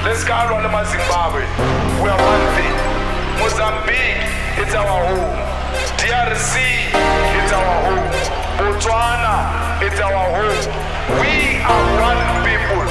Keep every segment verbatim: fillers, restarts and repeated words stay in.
Let's call on them as Zimbabwe. We are one thing. Mozambique, it's our home. D R C, it's our home. Botswana, it's our home. We are one people.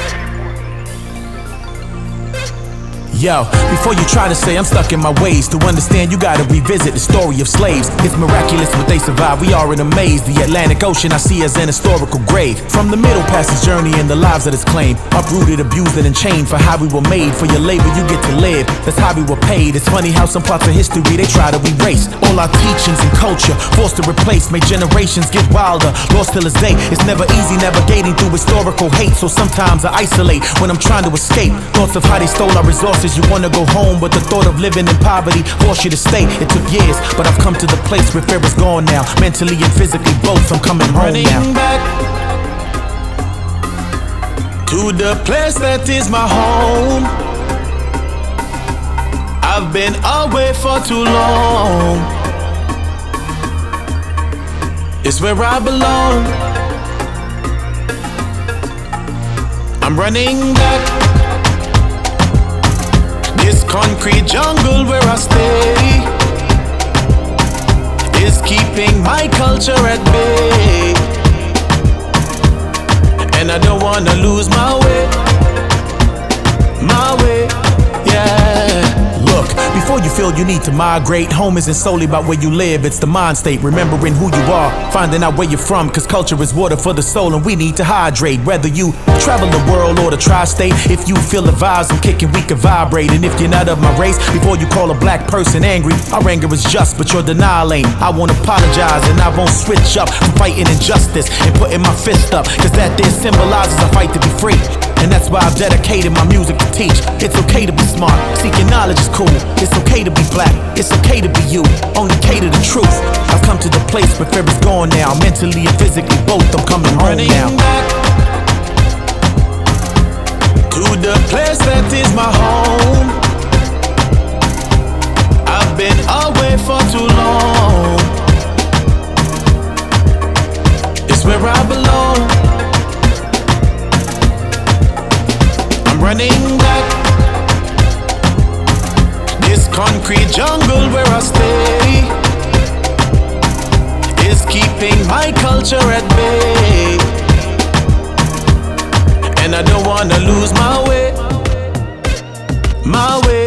Yo, before you try to say I'm stuck in my ways, to understand you gotta revisit the story of slaves. It's miraculous what they survive, we are in a maze. The Atlantic Ocean I see as an historical grave. From the middle passage journey and the lives that it's claimed. Uprooted, abused and chained for how we were made. For your labor you get to live, that's how we were paid. It's funny how some parts of history they try to erase. All our teachings and culture forced to replace. Made generations get wilder, lost till this day. It's never easy navigating through historical hate. So sometimes I isolate when I'm trying to escape. Thoughts of how they stole our resources. You wanna go home, but the thought of living in poverty force you to stay. It took years, but I've come to the place where fear is gone now. Mentally and physically both, I'm coming home Running now. back to the place that is my home. I've been away for too long. It's where I belong. I'm running back. This concrete jungle where I stay is keeping my culture at bay. And I don't wanna lose my way, my way, yeah. Look, before you feel you need to migrate, home isn't solely about where you live, it's the mind state, remembering who you are, finding out where you're from, cause culture is water for the soul and we need to hydrate. Whether you travel the world or the tri-state, if you feel the vibes I'm kicking, we can vibrate. And if you're not of my race, before you call a black person angry, our anger is just, but your denial ain't. I won't apologize and I won't switch up from fighting injustice and putting my fist up, cause that there symbolizes a fight to be free. And that's why I've dedicated my music to teach. It's okay to be smart, seeking knowledge is cool. It's okay to be black, it's okay to be you. Only cater the truth. I've come to the place where fear is gone now. Mentally and physically both, I'm coming home Running now. back to the place that is my home. I've been away for too long. It's where I belong. Running back this concrete jungle where I stay is keeping my culture at bay. And I don't wanna lose my way, my way.